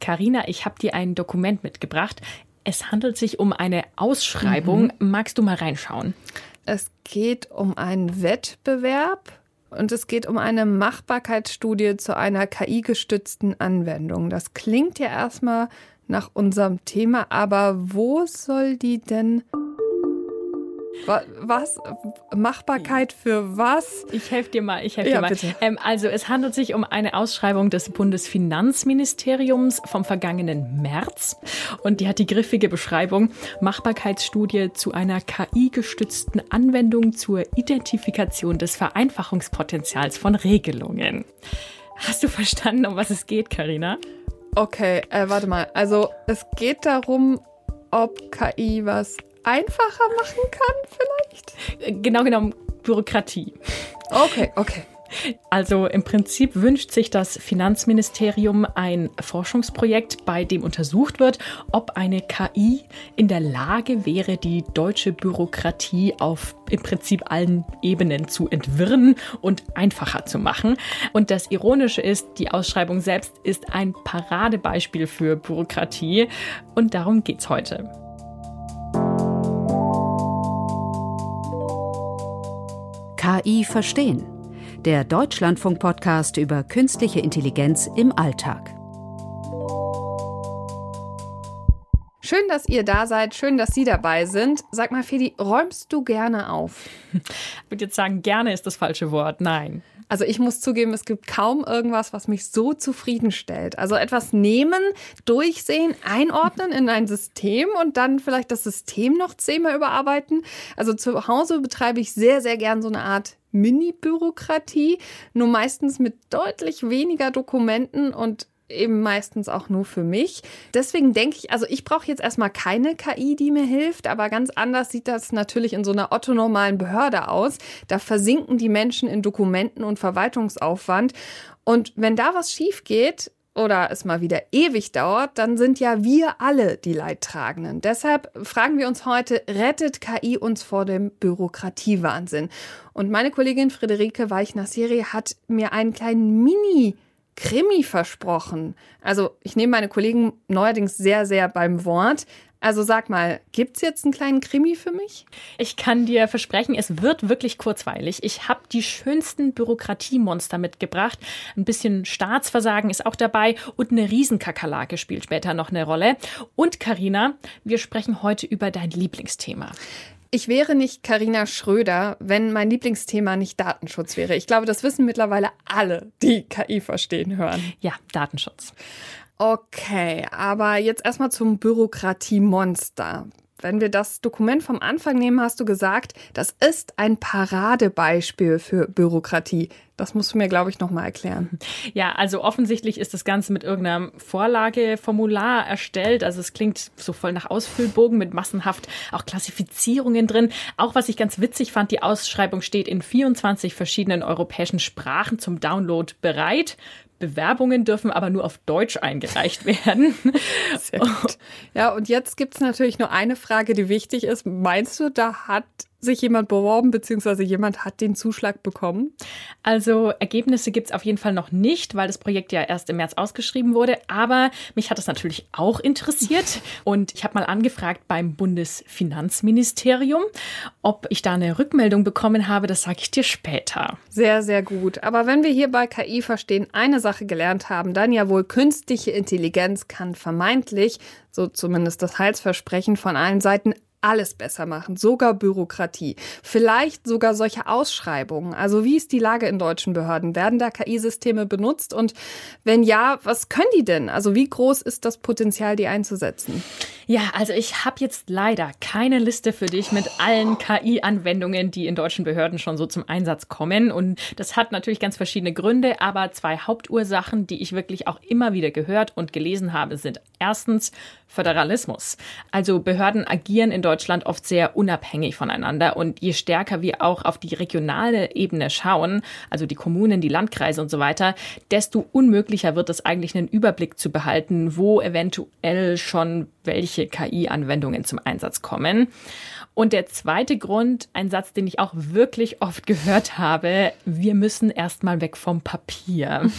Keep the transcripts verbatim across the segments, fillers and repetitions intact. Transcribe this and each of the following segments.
Carina, ich habe dir ein Dokument mitgebracht. Es handelt sich um eine Ausschreibung. Mhm. Magst du mal reinschauen? Es geht um einen Wettbewerb und es geht um eine Machbarkeitsstudie zu einer K I-gestützten Anwendung. Das klingt ja erstmal nach unserem Thema, aber wo soll die denn... Was? Machbarkeit für was? Ich helfe dir mal, ich helfe ja, dir mal. Bitte. Ähm, also es handelt sich um eine Ausschreibung des Bundesfinanzministeriums vom vergangenen März. Und die hat die griffige Beschreibung: Machbarkeitsstudie zu einer K I-gestützten Anwendung zur Identifikation des Vereinfachungspotenzials von Regelungen. Hast du verstanden, um was es geht, Carina? Okay, äh, warte mal. Also es geht darum, ob K I was einfacher machen kann vielleicht? Genau genommen Bürokratie. Okay, okay. Also im Prinzip wünscht sich das Finanzministerium ein Forschungsprojekt, bei dem untersucht wird, ob eine K I in der Lage wäre, die deutsche Bürokratie auf im Prinzip allen Ebenen zu entwirren und einfacher zu machen. Und das Ironische ist, die Ausschreibung selbst ist ein Paradebeispiel für Bürokratie. Und darum geht's heute. K I verstehen. Der Deutschlandfunk-Podcast über künstliche Intelligenz im Alltag. Schön, dass ihr da seid. Schön, dass Sie dabei sind. Sag mal, Fedi, räumst du gerne auf? Ich würde jetzt sagen, gerne ist das falsche Wort. Nein. Also ich muss zugeben, es gibt kaum irgendwas, was mich so zufriedenstellt. Also etwas nehmen, durchsehen, einordnen in ein System und dann vielleicht das System noch zehnmal überarbeiten. Also zu Hause betreibe ich sehr, sehr gern so eine Art Mini-Bürokratie, nur meistens mit deutlich weniger Dokumenten und eben meistens auch nur für mich. Deswegen denke ich, also ich brauche jetzt erstmal keine K I, die mir hilft, aber ganz anders sieht das natürlich in so einer otto-normalen Behörde aus. Da versinken die Menschen in Dokumenten und Verwaltungsaufwand. Und wenn da was schief geht oder es mal wieder ewig dauert, dann sind ja wir alle die Leidtragenden. Deshalb fragen wir uns heute, rettet K I uns vor dem Bürokratiewahnsinn? Und meine Kollegin Friederike Weich-Nassiri hat mir einen kleinen Mini- Krimi versprochen. Also ich nehme meine Kollegen neuerdings sehr, sehr beim Wort. Also sag mal, gibt's jetzt einen kleinen Krimi für mich? Ich kann dir versprechen, es wird wirklich kurzweilig. Ich habe die schönsten Bürokratiemonster mitgebracht. Ein bisschen Staatsversagen ist auch dabei und eine Riesenkakerlake spielt später noch eine Rolle. Und Carina, wir sprechen heute über dein Lieblingsthema. Ich wäre nicht Carina Schröder, wenn mein Lieblingsthema nicht Datenschutz wäre. Ich glaube, das wissen mittlerweile alle, die K I verstehen hören. Ja, Datenschutz. Okay, aber jetzt erstmal zum Bürokratiemonster. Wenn wir das Dokument vom Anfang nehmen, hast du gesagt, das ist ein Paradebeispiel für Bürokratie. Das musst du mir, glaube ich, noch mal erklären. Ja, also offensichtlich ist das Ganze mit irgendeinem Vorlageformular erstellt. Also es klingt so voll nach Ausfüllbogen mit massenhaft auch Klassifizierungen drin. Auch was ich ganz witzig fand, die Ausschreibung steht in vierundzwanzig verschiedenen europäischen Sprachen zum Download bereit. Bewerbungen dürfen aber nur auf Deutsch eingereicht werden. Sehr gut. Ja, und jetzt gibt es natürlich nur eine Frage, die wichtig ist. Meinst du, da hat sich jemand beworben, beziehungsweise jemand hat den Zuschlag bekommen? Also Ergebnisse gibt es auf jeden Fall noch nicht, weil das Projekt ja erst im März ausgeschrieben wurde. Aber mich hat das natürlich auch interessiert. Und ich habe mal angefragt beim Bundesfinanzministerium, ob ich da eine Rückmeldung bekommen habe. Das sage ich dir später. Sehr, sehr gut. Aber wenn wir hier bei K I verstehen eine Sache gelernt haben, dann ja wohl, künstliche Intelligenz kann vermeintlich, so zumindest das Heilsversprechen, von allen Seiten alles besser machen, sogar Bürokratie. Vielleicht sogar solche Ausschreibungen. Also wie ist die Lage in deutschen Behörden? Werden da K I-Systeme benutzt? Und wenn ja, was können die denn? Also wie groß ist das Potenzial, die einzusetzen? Ja, also ich habe jetzt leider keine Liste für dich mit allen K I-Anwendungen, die in deutschen Behörden schon so zum Einsatz kommen. Und das hat natürlich ganz verschiedene Gründe, aber zwei Hauptursachen, die ich wirklich auch immer wieder gehört und gelesen habe, sind erstens Föderalismus. Also Behörden agieren in Deutschland oft sehr unabhängig voneinander und je stärker wir auch auf die regionale Ebene schauen, also die Kommunen, die Landkreise und so weiter, desto unmöglicher wird es eigentlich, einen Überblick zu behalten, wo eventuell schon welche K I-Anwendungen zum Einsatz kommen. Und der zweite Grund, ein Satz, den ich auch wirklich oft gehört habe: Wir müssen erst mal weg vom Papier.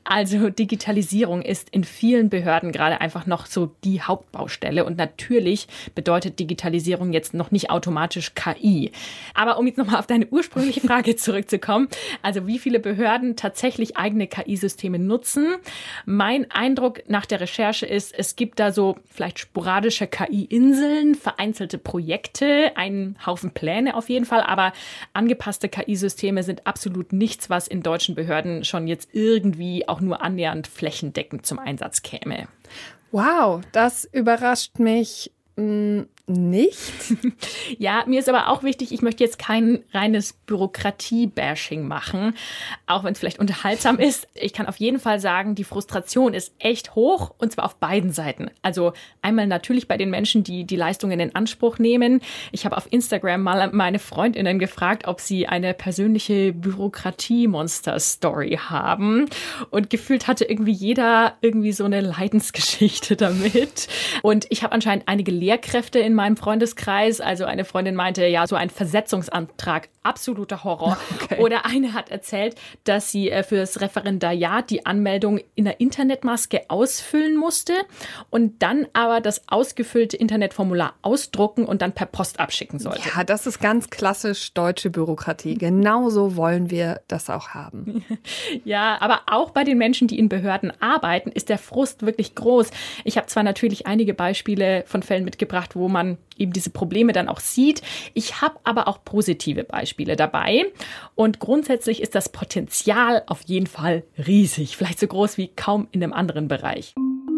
Also Digitalisierung ist in vielen Behörden gerade einfach noch so die Hauptbaustelle. Und natürlich bedeutet Digitalisierung jetzt noch nicht automatisch K I. Aber um jetzt nochmal auf deine ursprüngliche Frage zurückzukommen, also wie viele Behörden tatsächlich eigene K I-Systeme nutzen. Mein Eindruck nach der Recherche ist, es gibt da so vielleicht sporadische K I-Inseln, vereinzelte Projekte, einen Haufen Pläne auf jeden Fall, aber angepasste K I-Systeme sind absolut nichts, was in deutschen Behörden schon jetzt irgendwie auch nur annähernd flächendeckend zum Einsatz käme. Wow, das überrascht mich mh, nicht. Ja, mir ist aber auch wichtig, ich möchte jetzt kein reines Bürokratie-Bashing machen, auch wenn es vielleicht unterhaltsam ist. Ich kann auf jeden Fall sagen, die Frustration ist echt hoch und zwar auf beiden Seiten. Also einmal natürlich bei den Menschen, die die Leistungen in Anspruch nehmen. Ich habe auf Instagram mal meine FreundInnen gefragt, ob sie eine persönliche Bürokratie-Monster-Story haben. Und gefühlt hatte irgendwie jeder irgendwie so eine Leidensgeschichte damit. Und ich habe anscheinend einige Lehrkräfte in meinem Freundeskreis. Also eine Freundin meinte, ja, so ein Versetzungsantrag, absoluter Horror. Okay. Oder eine hat erzählt, dass sie für das Referendariat die Anmeldung in der Internetmaske ausfüllen musste und dann aber das ausgefüllte Internetformular ausdrucken und dann per Post abschicken sollte. Ja, das ist ganz klassisch deutsche Bürokratie. Genauso wollen wir das auch haben. Ja, aber auch bei den Menschen, die in Behörden arbeiten, ist der Frust wirklich groß. Ich habe zwar natürlich einige Beispiele von Fällen mitgebracht, wo man eben diese Probleme dann auch sieht. Ich habe aber auch positive Beispiele dabei. Und grundsätzlich ist das Potenzial auf jeden Fall riesig. Vielleicht so groß wie kaum in einem anderen Bereich.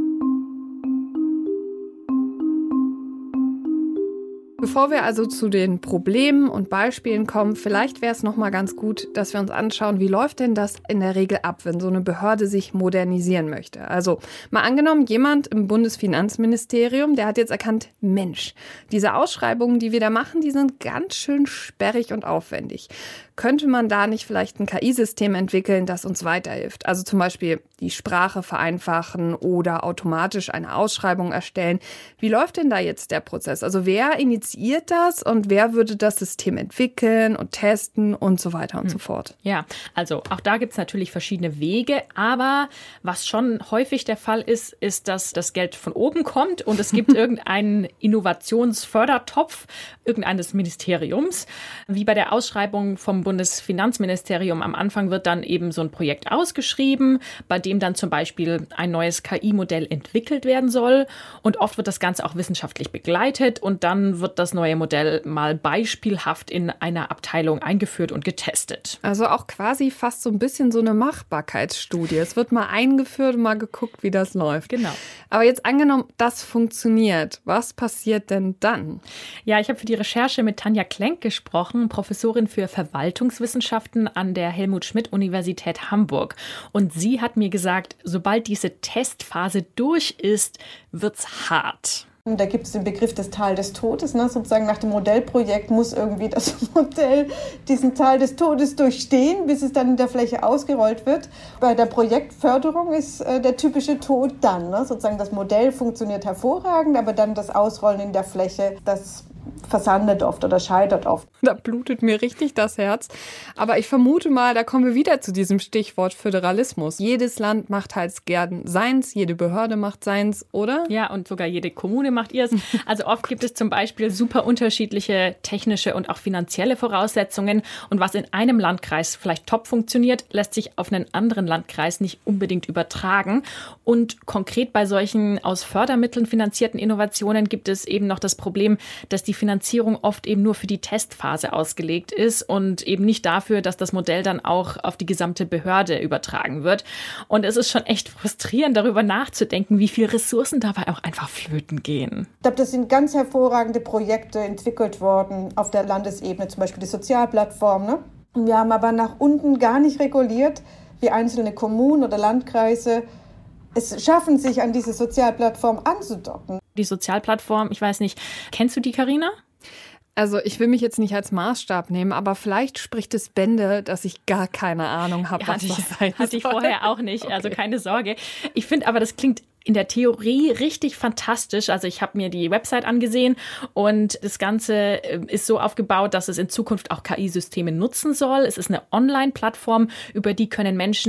Bevor wir also zu den Problemen und Beispielen kommen, vielleicht wäre es noch mal ganz gut, dass wir uns anschauen, wie läuft denn das in der Regel ab, wenn so eine Behörde sich modernisieren möchte. Also mal angenommen, jemand im Bundesfinanzministerium, der hat jetzt erkannt, Mensch, diese Ausschreibungen, die wir da machen, die sind ganz schön sperrig und aufwendig. Könnte man da nicht vielleicht ein K I-System entwickeln, das uns weiterhilft? Also zum Beispiel die Sprache vereinfachen oder automatisch eine Ausschreibung erstellen. Wie läuft denn da jetzt der Prozess? Also wer initiiert das und wer würde das System entwickeln und testen und so weiter und hm. so fort? Ja, also auch da gibt es natürlich verschiedene Wege, aber was schon häufig der Fall ist, ist, dass das Geld von oben kommt und es gibt irgendeinen Innovationsfördertopf irgendeines Ministeriums. Wie bei der Ausschreibung vom Bundesfinanzministerium am Anfang wird dann eben so ein Projekt ausgeschrieben, bei dem dann zum Beispiel ein neues K I-Modell entwickelt werden soll. Und oft wird das Ganze auch wissenschaftlich begleitet und dann wird das neue Modell mal beispielhaft in einer Abteilung eingeführt und getestet. Also auch quasi fast so ein bisschen so eine Machbarkeitsstudie. Es wird mal eingeführt und mal geguckt, wie das läuft. Genau. Aber jetzt angenommen, das funktioniert. Was passiert denn dann? Ja, ich habe für die Recherche mit Tanja Klenk gesprochen, Professorin für Verwaltungswissenschaften an der Helmut-Schmidt-Universität Hamburg. Und sie hat mir gesagt, sobald diese Testphase durch ist, wird's hart. Da gibt es den Begriff des Tal des Todes. Ne? Sozusagen nach dem Modellprojekt muss irgendwie das Modell diesen Tal des Todes durchstehen, bis es dann in der Fläche ausgerollt wird. Bei der Projektförderung ist äh, der typische Tod dann. Ne? Sozusagen das Modell funktioniert hervorragend, aber dann das Ausrollen in der Fläche, das versandet oft oder scheitert oft. Da blutet mir richtig das Herz. Aber ich vermute mal, da kommen wir wieder zu diesem Stichwort Föderalismus. Jedes Land macht halt gern seins, jede Behörde macht seins, oder? Ja, und sogar jede Kommune macht ihrs. Also oft gibt es zum Beispiel super unterschiedliche technische und auch finanzielle Voraussetzungen. Und was in einem Landkreis vielleicht top funktioniert, lässt sich auf einen anderen Landkreis nicht unbedingt übertragen. Und konkret bei solchen aus Fördermitteln finanzierten Innovationen gibt es eben noch das Problem, dass die Finanzierung oft eben nur für die Testphase ausgelegt ist und eben nicht dafür, dass das Modell dann auch auf die gesamte Behörde übertragen wird. Und es ist schon echt frustrierend, darüber nachzudenken, wie viele Ressourcen dabei auch einfach flöten gehen. Ich glaube, das sind ganz hervorragende Projekte entwickelt worden auf der Landesebene, zum Beispiel die Sozialplattform. Ne? Wir haben aber nach unten gar nicht reguliert, wie einzelne Kommunen oder Landkreise es schaffen, sich an diese Sozialplattform anzudocken. Die Sozialplattform, ich weiß nicht, kennst du die, Carina? Also ich will mich jetzt nicht als Maßstab nehmen, aber vielleicht spricht es Bände, dass ich gar keine Ahnung habe, ja, was das sein soll. Hatte ich vorher auch nicht, okay. Also keine Sorge. Ich finde aber, das klingt in der Theorie richtig fantastisch. Also ich habe mir die Website angesehen und das Ganze ist so aufgebaut, dass es in Zukunft auch K I-Systeme nutzen soll. Es ist eine Online-Plattform, über die können Menschen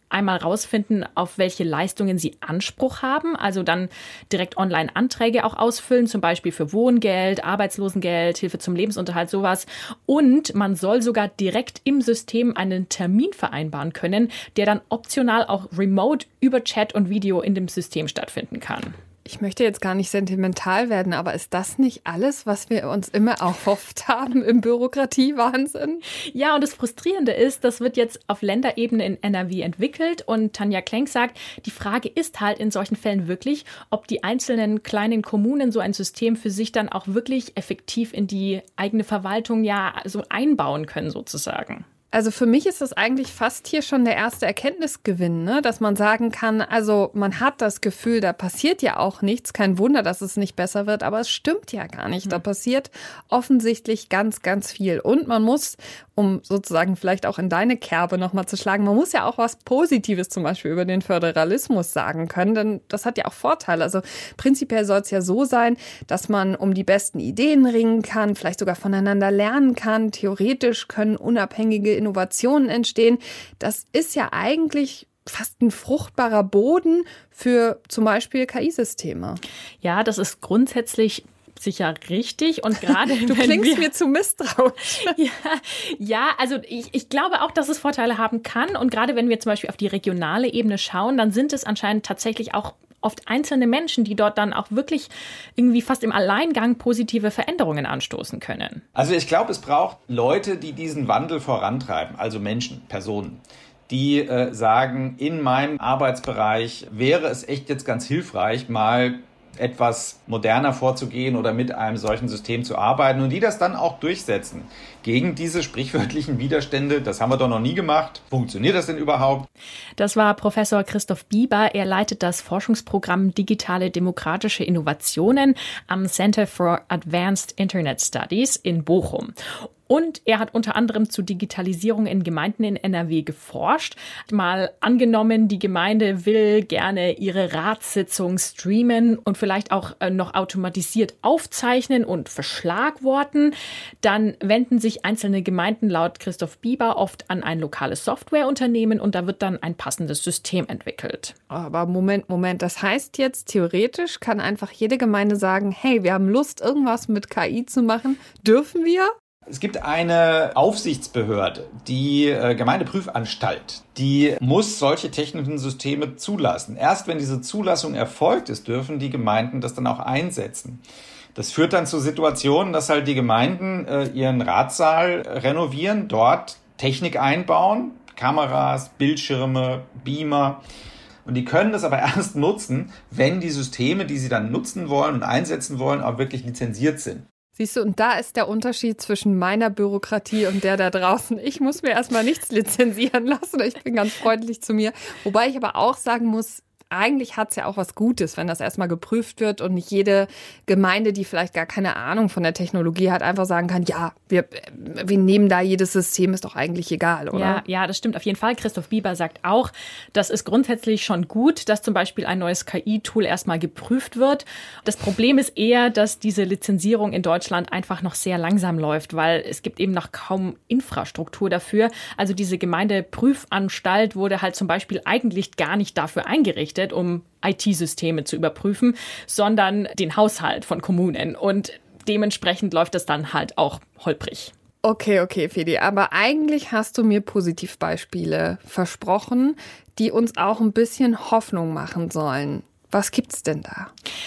einmal rausfinden, auf welche Leistungen sie Anspruch haben, also dann direkt online Anträge auch ausfüllen, zum Beispiel für Wohngeld, Arbeitslosengeld, Hilfe zum Lebensunterhalt, sowas. Und man soll sogar direkt im System einen Termin vereinbaren können, der dann optional auch remote über Chat und Video in dem System stattfinden kann. Ich möchte jetzt gar nicht sentimental werden, aber ist das nicht alles, was wir uns immer erhofft haben im Bürokratiewahnsinn? Ja, und das Frustrierende ist, das wird jetzt auf Länderebene in N R W entwickelt und Tanja Klenk sagt, die Frage ist halt in solchen Fällen wirklich, ob die einzelnen kleinen Kommunen so ein System für sich dann auch wirklich effektiv in die eigene Verwaltung ja so einbauen können sozusagen. Also für mich ist das eigentlich fast hier schon der erste Erkenntnisgewinn, ne? Dass man sagen kann, also man hat das Gefühl, da passiert ja auch nichts. Kein Wunder, dass es nicht besser wird, aber es stimmt ja gar nicht. Da passiert offensichtlich ganz, ganz viel. Und man muss, um sozusagen vielleicht auch in deine Kerbe nochmal zu schlagen, man muss ja auch was Positives zum Beispiel über den Föderalismus sagen können, denn das hat ja auch Vorteile. Also prinzipiell soll es ja so sein, dass man um die besten Ideen ringen kann, vielleicht sogar voneinander lernen kann. Theoretisch können unabhängige Innovationen entstehen. Das ist ja eigentlich fast ein fruchtbarer Boden für zum Beispiel K I-Systeme. Ja, das ist grundsätzlich sicher richtig und gerade du wenn klingst wir, mir zu misstrauisch. Ja, ja, also ich, ich glaube auch, dass es Vorteile haben kann und gerade wenn wir zum Beispiel auf die regionale Ebene schauen, dann sind es anscheinend tatsächlich auch oft einzelne Menschen, die dort dann auch wirklich irgendwie fast im Alleingang positive Veränderungen anstoßen können. Also ich glaube, es braucht Leute, die diesen Wandel vorantreiben, also Menschen, Personen, die äh, sagen, in meinem Arbeitsbereich wäre es echt jetzt ganz hilfreich, mal etwas moderner vorzugehen oder mit einem solchen System zu arbeiten und die das dann auch durchsetzen gegen diese sprichwörtlichen Widerstände. Das haben wir doch noch nie gemacht. Funktioniert das denn überhaupt? Das war Professor Christoph Bieber. Er leitet das Forschungsprogramm Digitale Demokratische Innovationen am Center for Advanced Internet Studies in Bochum. Und er hat unter anderem zu Digitalisierung in Gemeinden in N R W geforscht. Mal angenommen, die Gemeinde will gerne ihre Ratssitzung streamen und vielleicht auch noch automatisiert aufzeichnen und verschlagworten. Dann wenden sich einzelne Gemeinden laut Christoph Bieber oft an ein lokales Softwareunternehmen und da wird dann ein passendes System entwickelt. Aber Moment, Moment, das heißt jetzt, theoretisch kann einfach jede Gemeinde sagen, hey, wir haben Lust, irgendwas mit K I zu machen. Dürfen wir? Es gibt eine Aufsichtsbehörde, die äh, Gemeindeprüfanstalt, die muss solche technischen Systeme zulassen. Erst wenn diese Zulassung erfolgt ist, dürfen die Gemeinden das dann auch einsetzen. Das führt dann zu Situationen, dass halt die Gemeinden äh, ihren Ratssaal renovieren, dort Technik einbauen, Kameras, Bildschirme, Beamer. Und die können das aber erst nutzen, wenn die Systeme, die sie dann nutzen wollen und einsetzen wollen, auch wirklich lizenziert sind. Siehst du, und da ist der Unterschied zwischen meiner Bürokratie und der da draußen. Ich muss mir erstmal nichts lizenzieren lassen. Ich bin ganz freundlich zu mir. Wobei ich aber auch sagen muss, eigentlich hat es ja auch was Gutes, wenn das erstmal geprüft wird und nicht jede Gemeinde, die vielleicht gar keine Ahnung von der Technologie hat, einfach sagen kann, ja, wir, wir nehmen da jedes System, ist doch eigentlich egal, oder? Ja, ja, das stimmt auf jeden Fall. Christoph Bieber sagt auch, das ist grundsätzlich schon gut, dass zum Beispiel ein neues K I-Tool erstmal geprüft wird. Das Problem ist eher, dass diese Lizenzierung in Deutschland einfach noch sehr langsam läuft, weil es gibt eben noch kaum Infrastruktur dafür. Also diese Gemeindeprüfanstalt wurde halt zum Beispiel eigentlich gar nicht dafür eingerichtet, um I T-Systeme zu überprüfen, sondern den Haushalt von Kommunen. Und dementsprechend läuft das dann halt auch holprig. Okay, okay, Fedi, aber eigentlich hast du mir Positivbeispiele versprochen, die uns auch ein bisschen Hoffnung machen sollen. Was gibt's denn da?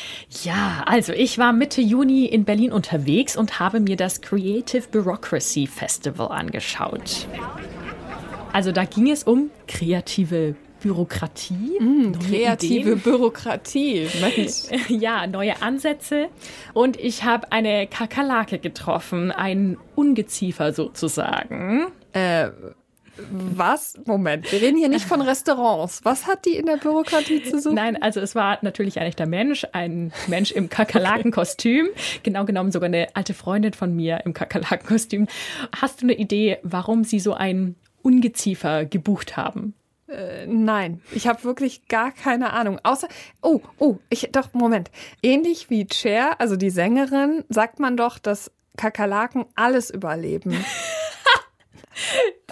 Ja, also ich war Mitte Juni in Berlin unterwegs und habe mir das Creative Bureaucracy Festival angeschaut. Also da ging es um kreative Bürokratie. Mm, kreative Ideen. Bürokratie, Mensch. Ja, neue Ansätze. Und ich habe eine Kakerlake getroffen, ein Ungeziefer sozusagen. Äh, was? Moment, wir reden hier nicht von Restaurants. Was hat die in der Bürokratie zu suchen? Nein, also es war natürlich ein echter Mensch, ein Mensch im Kakerlakenkostüm. Okay. Genau genommen sogar eine alte Freundin von mir im Kakerlakenkostüm. Hast du eine Idee, warum sie so ein Ungeziefer gebucht haben? Äh, nein, ich habe wirklich gar keine Ahnung. Außer, oh, oh, ich, doch, Moment. Ähnlich wie Cher, also die Sängerin, sagt man doch, dass Kakerlaken alles überleben.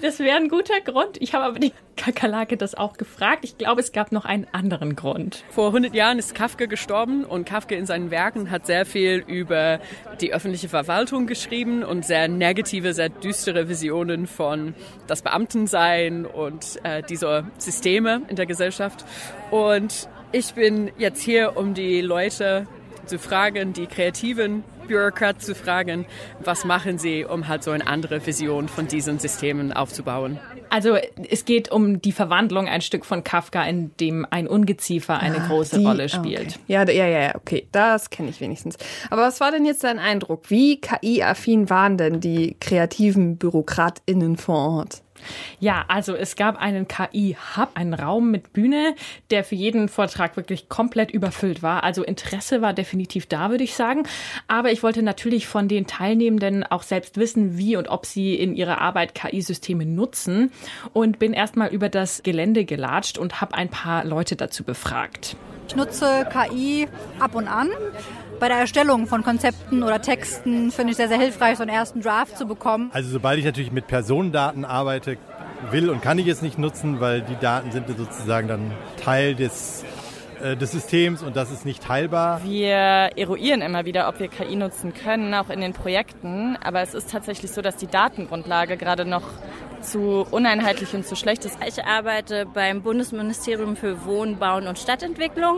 Das wäre ein guter Grund. Ich habe aber die Kakerlake das auch gefragt. Ich glaube, es gab noch einen anderen Grund. Vor hundert Jahren ist Kafka gestorben und Kafka in seinen Werken hat sehr viel über die öffentliche Verwaltung geschrieben und sehr negative, sehr düstere Visionen von das Beamtensein und äh, dieser Systeme in der Gesellschaft. Und ich bin jetzt hier, um die Leute zu fragen, die kreativen Bürokraten zu fragen, was machen sie, um halt so eine andere Vision von diesen Systemen aufzubauen. Also es geht um die Verwandlung ein Stück von Kafka, in dem ein Ungeziefer eine ah, große die, Rolle spielt. Okay. Ja, ja, ja, okay, das kenne ich wenigstens. Aber was war denn jetzt dein Eindruck? Wie K I-affin waren denn die kreativen BürokratInnen vor Ort? Ja, also es gab einen K I-Hub, einen Raum mit Bühne, der für jeden Vortrag wirklich komplett überfüllt war. Also Interesse war definitiv da, würde ich sagen. Aber ich wollte natürlich von den Teilnehmenden auch selbst wissen, wie und ob sie in ihrer Arbeit K I-Systeme nutzen. Und bin erstmal über das Gelände gelatscht und habe ein paar Leute dazu befragt. Ich nutze K I ab und an. Bei der Erstellung von Konzepten oder Texten finde ich sehr, sehr hilfreich, so einen ersten Draft zu bekommen. Also sobald ich natürlich mit Personendaten arbeite, will und kann ich es nicht nutzen, weil die Daten sind sozusagen dann Teil des, äh, des Systems und das ist nicht teilbar. Wir eruieren immer wieder, ob wir K I nutzen können, auch in den Projekten. Aber es ist tatsächlich so, dass die Datengrundlage gerade noch zu uneinheitlich und zu schlecht ist. Ich arbeite beim Bundesministerium für Wohnen, Bauen und Stadtentwicklung.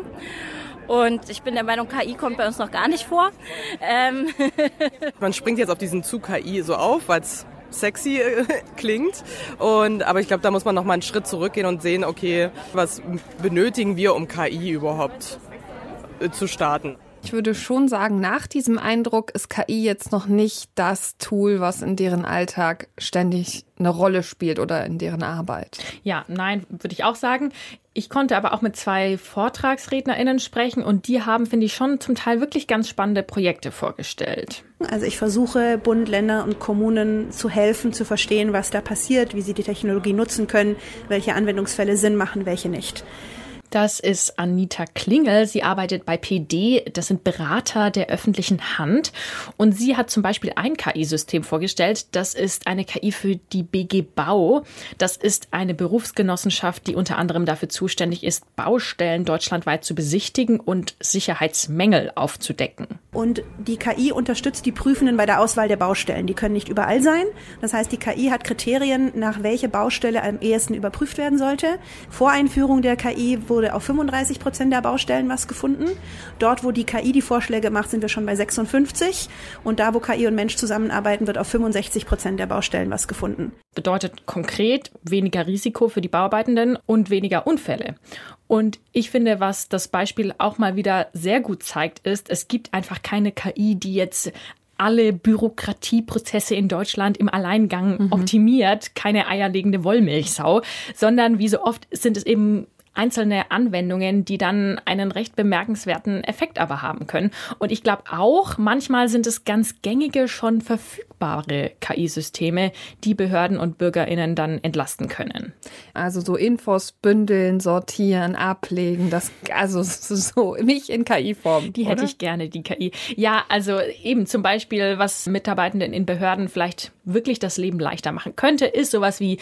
Und ich bin der Meinung, K I kommt bei uns noch gar nicht vor. Ähm Man springt jetzt auf diesen Zug K I so auf, weil es sexy äh, klingt. Und, aber ich glaube, da muss man noch mal einen Schritt zurückgehen und sehen, okay, was benötigen wir, um K I überhaupt äh, zu starten? Ich würde schon sagen, nach diesem Eindruck ist K I jetzt noch nicht das Tool, was in deren Alltag ständig eine Rolle spielt oder in deren Arbeit. Ja, nein, würde ich auch sagen. Ich konnte aber auch mit zwei VortragsrednerInnen sprechen und die haben, finde ich, schon zum Teil wirklich ganz spannende Projekte vorgestellt. Also ich versuche, Bund, Länder und Kommunen zu helfen, zu verstehen, was da passiert, wie sie die Technologie nutzen können, welche Anwendungsfälle Sinn machen, welche nicht. Das ist Anita Klingel. Sie arbeitet bei P D. Das sind Berater der öffentlichen Hand. Und sie hat zum Beispiel ein K I-System vorgestellt. Das ist eine K I für die B G Bau. Das ist eine Berufsgenossenschaft, die unter anderem dafür zuständig ist, Baustellen deutschlandweit zu besichtigen und Sicherheitsmängel aufzudecken. Und die K I unterstützt die Prüfenden bei der Auswahl der Baustellen. Die können nicht überall sein. Das heißt, die K I hat Kriterien, nach welche Baustelle am ehesten überprüft werden sollte. Vor Einführung der K I wurde auf fünfunddreißig Prozent der Baustellen was gefunden. Dort, wo die K I die Vorschläge macht, sind wir schon bei sechsundfünfzig. Und da, wo K I und Mensch zusammenarbeiten, wird auf fünfundsechzig Prozent der Baustellen was gefunden. Bedeutet konkret weniger Risiko für die Bauarbeitenden und weniger Unfälle. Und ich finde, was das Beispiel auch mal wieder sehr gut zeigt, ist, es gibt einfach keine K I, die jetzt alle Bürokratieprozesse in Deutschland im Alleingang mhm. optimiert, keine eierlegende Wollmilchsau, sondern wie so oft sind es eben einzelne Anwendungen, die dann einen recht bemerkenswerten Effekt aber haben können. Und ich glaube auch, manchmal sind es ganz gängige, schon verfügbare K I-Systeme, die Behörden und BürgerInnen dann entlasten können. Also so Infos bündeln, sortieren, ablegen, das also so nicht in K I-Form. Die hätte oder? Ich gerne, die K I. Ja, also eben zum Beispiel, was Mitarbeitenden in Behörden vielleicht wirklich das Leben leichter machen könnte, ist sowas wie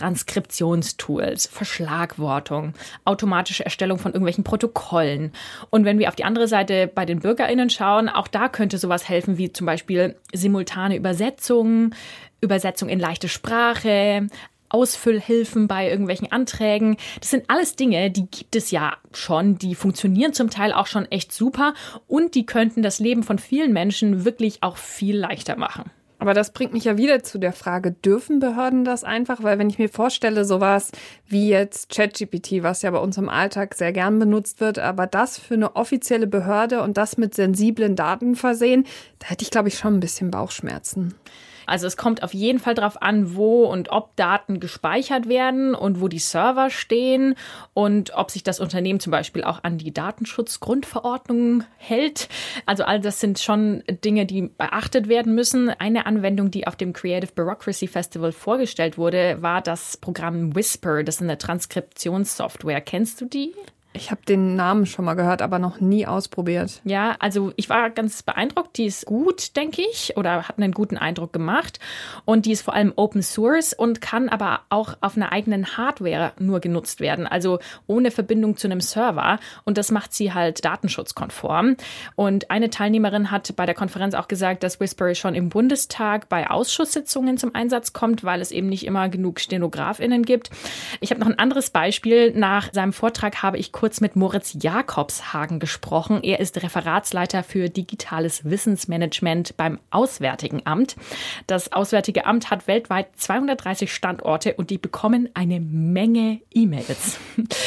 Transkriptionstools, Verschlagwortung, automatische Erstellung von irgendwelchen Protokollen. Und wenn wir auf die andere Seite bei den BürgerInnen schauen, auch da könnte sowas helfen, wie zum Beispiel simultane Übersetzungen, Übersetzung in leichte Sprache, Ausfüllhilfen bei irgendwelchen Anträgen. Das sind alles Dinge, die gibt es ja schon, die funktionieren zum Teil auch schon echt super und die könnten das Leben von vielen Menschen wirklich auch viel leichter machen. Aber das bringt mich ja wieder zu der Frage, dürfen Behörden das einfach? Weil wenn ich mir vorstelle, sowas wie jetzt ChatGPT, was ja bei uns im Alltag sehr gern benutzt wird, aber das für eine offizielle Behörde und das mit sensiblen Daten versehen, da hätte ich, glaube ich, schon ein bisschen Bauchschmerzen. Also es kommt auf jeden Fall darauf an, wo und ob Daten gespeichert werden und wo die Server stehen und ob sich das Unternehmen zum Beispiel auch an die Datenschutzgrundverordnung hält. Also all das sind schon Dinge, die beachtet werden müssen. Eine Anwendung, die auf dem Creative Bureaucracy Festival vorgestellt wurde, war das Programm Whisper. Das ist eine Transkriptionssoftware. Kennst du die? Ich habe den Namen schon mal gehört, aber noch nie ausprobiert. Ja, also ich war ganz beeindruckt. Die ist gut, denke ich, oder hat einen guten Eindruck gemacht. Und die ist vor allem Open Source und kann aber auch auf einer eigenen Hardware nur genutzt werden, also ohne Verbindung zu einem Server. Und das macht sie halt datenschutzkonform. Und eine Teilnehmerin hat bei der Konferenz auch gesagt, dass Whisper schon im Bundestag bei Ausschusssitzungen zum Einsatz kommt, weil es eben nicht immer genug StenografInnen gibt. Ich habe noch ein anderes Beispiel. Nach seinem Vortrag habe ich kurz mit Moritz Jakobshagen gesprochen. Er ist Referatsleiter für digitales Wissensmanagement beim Auswärtigen Amt. Das Auswärtige Amt hat weltweit zweihundertdreißig Standorte und die bekommen eine Menge E-Mails.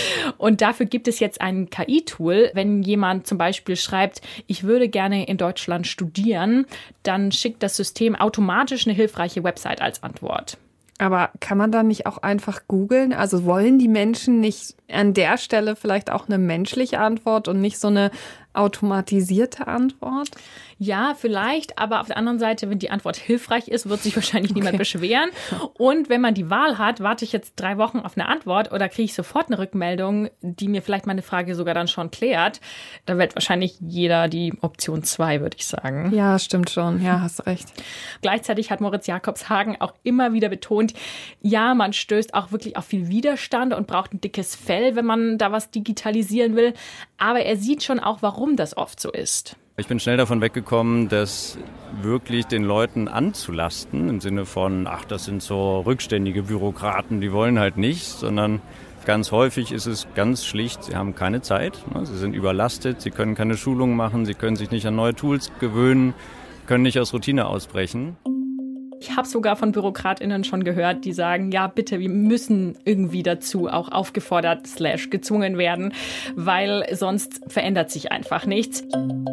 Und dafür gibt es jetzt ein K I-Tool. Wenn jemand zum Beispiel schreibt, ich würde gerne in Deutschland studieren, dann schickt das System automatisch eine hilfreiche Website als Antwort. Aber kann man dann nicht auch einfach googeln? Also wollen die Menschen nicht an der Stelle vielleicht auch eine menschliche Antwort und nicht so eine automatisierte Antwort? Ja, vielleicht, aber auf der anderen Seite, wenn die Antwort hilfreich ist, wird sich wahrscheinlich Okay. niemand beschweren. Und wenn man die Wahl hat, warte ich jetzt drei Wochen auf eine Antwort oder kriege ich sofort eine Rückmeldung, die mir vielleicht meine Frage sogar dann schon klärt, da wählt wahrscheinlich jeder die Option zwei, würde ich sagen. Ja, stimmt schon. Ja, hast recht. Gleichzeitig hat Moritz Jakobshagen auch immer wieder betont, ja, man stößt auch wirklich auf viel Widerstand und braucht ein dickes Fell, wenn man da was digitalisieren will. Aber er sieht schon auch, warum das oft so ist. Ich bin schnell davon weggekommen, das wirklich den Leuten anzulasten, im Sinne von, ach, das sind so rückständige Bürokraten, die wollen halt nicht, sondern ganz häufig ist es ganz schlicht, sie haben keine Zeit, ne? Sie sind überlastet, sie können keine Schulungen machen, sie können sich nicht an neue Tools gewöhnen, können nicht aus Routine ausbrechen. Ich habe sogar von BürokratInnen schon gehört, die sagen, ja bitte, wir müssen irgendwie dazu auch aufgefordert slash gezwungen werden, weil sonst verändert sich einfach nichts.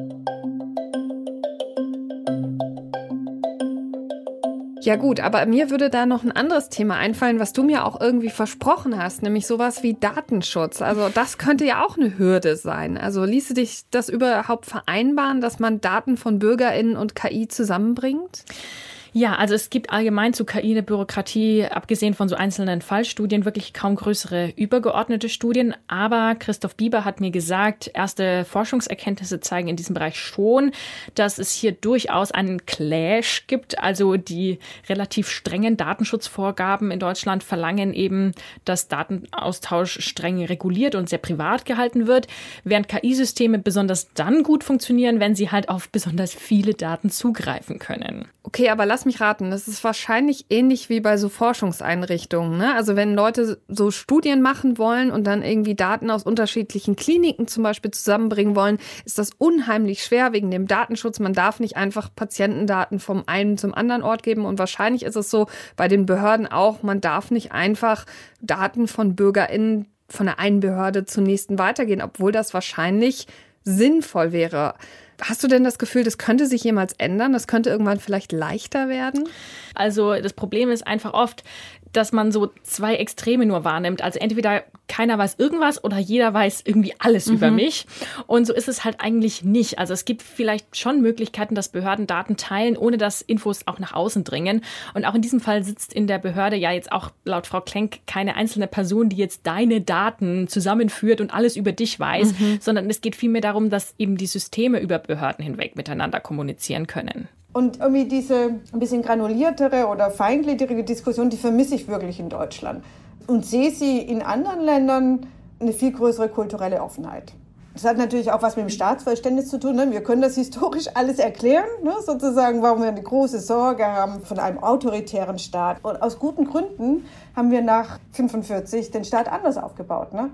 Ja gut, aber mir würde da noch ein anderes Thema einfallen, was du mir auch irgendwie versprochen hast, nämlich sowas wie Datenschutz. Also das könnte ja auch eine Hürde sein. Also ließe dich das überhaupt vereinbaren, dass man Daten von BürgerInnen und K I zusammenbringt? Ja, also es gibt allgemein zu K I in der Bürokratie, abgesehen von so einzelnen Fallstudien, wirklich kaum größere übergeordnete Studien. Aber Christoph Bieber hat mir gesagt, erste Forschungserkenntnisse zeigen in diesem Bereich schon, dass es hier durchaus einen Clash gibt. Also die relativ strengen Datenschutzvorgaben in Deutschland verlangen eben, dass Datenaustausch streng reguliert und sehr privat gehalten wird, während K I-Systeme besonders dann gut funktionieren, wenn sie halt auf besonders viele Daten zugreifen können. Okay, aber lass mich raten, das ist wahrscheinlich ähnlich wie bei so Forschungseinrichtungen, ne? Also wenn Leute so Studien machen wollen und dann irgendwie Daten aus unterschiedlichen Kliniken zum Beispiel zusammenbringen wollen, ist das unheimlich schwer wegen dem Datenschutz. Man darf nicht einfach Patientendaten vom einen zum anderen Ort geben und wahrscheinlich ist es so bei den Behörden auch, man darf nicht einfach Daten von BürgerInnen von der einen Behörde zur nächsten weitergehen, obwohl das wahrscheinlich sinnvoll wäre. Hast du denn das Gefühl, das könnte sich jemals ändern? Das könnte irgendwann vielleicht leichter werden? Also das Problem ist einfach oft, dass man so zwei Extreme nur wahrnimmt. Also entweder keiner weiß irgendwas oder jeder weiß irgendwie alles mhm. über mich. Und so ist es halt eigentlich nicht. Also es gibt vielleicht schon Möglichkeiten, dass Behörden Daten teilen, ohne dass Infos auch nach außen dringen. Und auch in diesem Fall sitzt in der Behörde ja jetzt auch laut Frau Klenk keine einzelne Person, die jetzt deine Daten zusammenführt und alles über dich weiß, mhm. sondern es geht vielmehr darum, dass eben die Systeme über Behörden hinweg miteinander kommunizieren können. Und irgendwie diese ein bisschen granuliertere oder feingliedrige Diskussion, die vermisse ich wirklich in Deutschland. Und sehe sie in anderen Ländern eine viel größere kulturelle Offenheit. Das hat natürlich auch was mit dem Staatsverständnis zu tun. Ne? Wir können das historisch alles erklären, ne? Sozusagen, warum wir eine große Sorge haben von einem autoritären Staat. Und aus guten Gründen haben wir nach fünfundvierzig den Staat anders aufgebaut. Ne?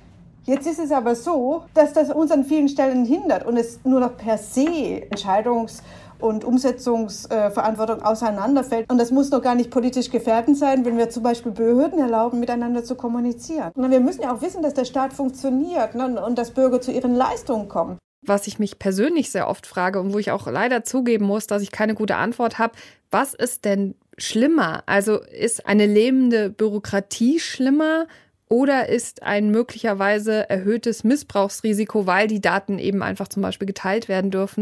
Jetzt ist es aber so, dass das uns an vielen Stellen hindert und es nur noch per se Entscheidungs- und Umsetzungsverantwortung auseinanderfällt. Und das muss noch gar nicht politisch gefährdend sein, wenn wir zum Beispiel Behörden erlauben, miteinander zu kommunizieren. Und wir müssen ja auch wissen, dass der Staat funktioniert, ne, und dass Bürger zu ihren Leistungen kommen. Was ich mich persönlich sehr oft frage und wo ich auch leider zugeben muss, dass ich keine gute Antwort habe, was ist denn schlimmer? Also ist eine lähmende Bürokratie schlimmer? Oder ist ein möglicherweise erhöhtes Missbrauchsrisiko, weil die Daten eben einfach zum Beispiel geteilt werden dürfen,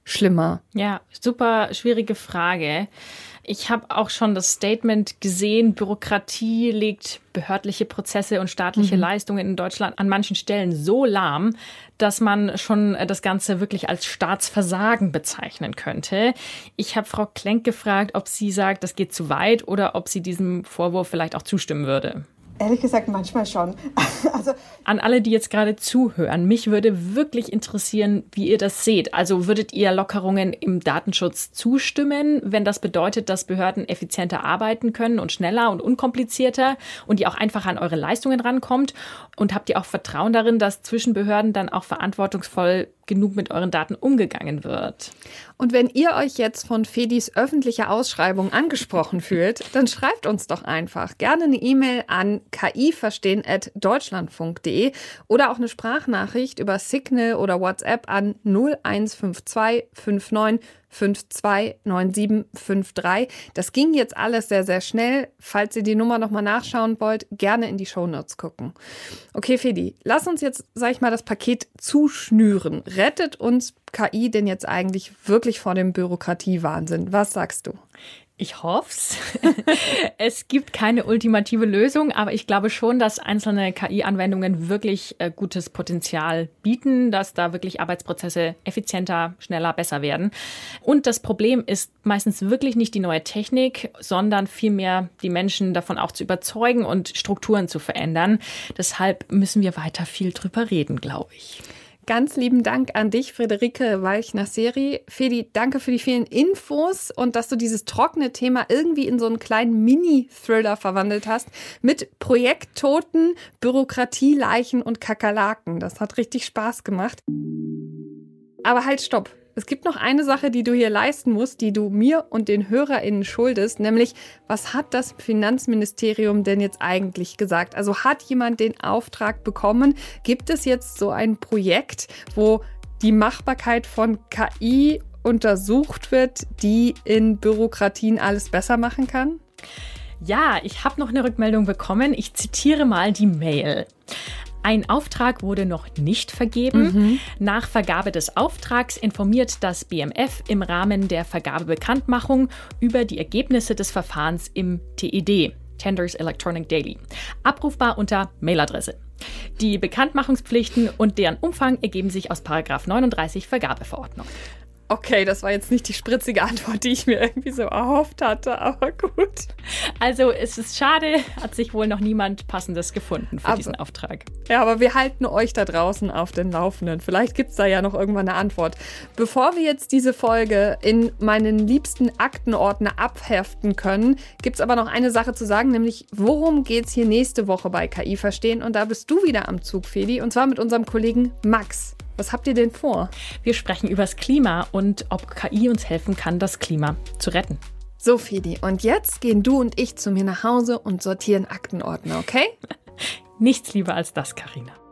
schlimmer? Ja, super schwierige Frage. Ich habe auch schon das Statement gesehen, Bürokratie legt behördliche Prozesse und staatliche mhm. Leistungen in Deutschland an manchen Stellen so lahm, dass man schon das Ganze wirklich als Staatsversagen bezeichnen könnte. Ich habe Frau Klenk gefragt, ob sie sagt, das geht zu weit oder ob sie diesem Vorwurf vielleicht auch zustimmen würde. Ehrlich gesagt, manchmal schon. Also an alle, die jetzt gerade zuhören, mich würde wirklich interessieren, wie ihr das seht. Also würdet ihr Lockerungen im Datenschutz zustimmen, wenn das bedeutet, dass Behörden effizienter arbeiten können und schneller und unkomplizierter und ihr auch einfacher an eure Leistungen rankommt? Und habt ihr auch Vertrauen darin, dass zwischen Behörden dann auch verantwortungsvoll genug mit euren Daten umgegangen wird? Und wenn ihr euch jetzt von Fedis öffentlicher Ausschreibung angesprochen fühlt, dann schreibt uns doch einfach gerne eine E-Mail an kiverstehen at deutschlandfunk punkt de oder auch eine Sprachnachricht über Signal oder WhatsApp an null eins fünf zwei fünf neun fünf zwei neun sieben fünf drei. Das ging jetzt alles sehr, sehr schnell. Falls ihr die Nummer nochmal nachschauen wollt, gerne in die Shownotes gucken. Okay, Fedi, lass uns jetzt, sag ich mal, das Paket zuschnüren. Rettet uns K I denn jetzt eigentlich wirklich vor dem Bürokratiewahnsinn? Was sagst du? Ich hoff's. Es gibt keine ultimative Lösung, aber ich glaube schon, dass einzelne K I-Anwendungen wirklich äh, gutes Potenzial bieten, dass da wirklich Arbeitsprozesse effizienter, schneller, besser werden. Und das Problem ist meistens wirklich nicht die neue Technik, sondern vielmehr die Menschen davon auch zu überzeugen und Strukturen zu verändern. Deshalb müssen wir weiter viel drüber reden, glaube ich. Ganz lieben Dank an dich, Friederike Walch-Nasseri. Fedi, danke für die vielen Infos und dass du dieses trockene Thema irgendwie in so einen kleinen Mini-Thriller verwandelt hast mit Projekttoten, Bürokratieleichen und Kakerlaken. Das hat richtig Spaß gemacht. Aber halt, stopp. Es gibt noch eine Sache, die du hier leisten musst, die du mir und den HörerInnen schuldest, nämlich, was hat das Finanzministerium denn jetzt eigentlich gesagt? Also hat jemand den Auftrag bekommen? Gibt es jetzt so ein Projekt, wo die Machbarkeit von K I untersucht wird, die in Bürokratien alles besser machen kann? Ja, ich habe noch eine Rückmeldung bekommen. Ich zitiere mal die Mail. Ein Auftrag wurde noch nicht vergeben. Mhm. Nach Vergabe des Auftrags informiert das B M F im Rahmen der Vergabebekanntmachung über die Ergebnisse des Verfahrens im T E D, Tenders Electronic Daily, abrufbar unter Mailadresse. Die Bekanntmachungspflichten und deren Umfang ergeben sich aus Paragraph neununddreißig Vergabeverordnung. Okay, das war jetzt nicht die spritzige Antwort, die ich mir irgendwie so erhofft hatte, aber gut. Also es ist schade, hat sich wohl noch niemand Passendes gefunden für aber, diesen Auftrag. Ja, aber wir halten euch da draußen auf den Laufenden. Vielleicht gibt es da ja noch irgendwann eine Antwort. Bevor wir jetzt diese Folge in meinen liebsten Aktenordner abheften können, gibt es aber noch eine Sache zu sagen, nämlich worum geht es hier nächste Woche bei K I Verstehen? Und da bist du wieder am Zug, Fedi, und zwar mit unserem Kollegen Max. Was habt ihr denn vor? Wir sprechen über das Klima und ob K I uns helfen kann, das Klima zu retten. So, Fedi, und jetzt gehen du und ich zu mir nach Hause und sortieren Aktenordner, okay? Nichts lieber als das, Carina.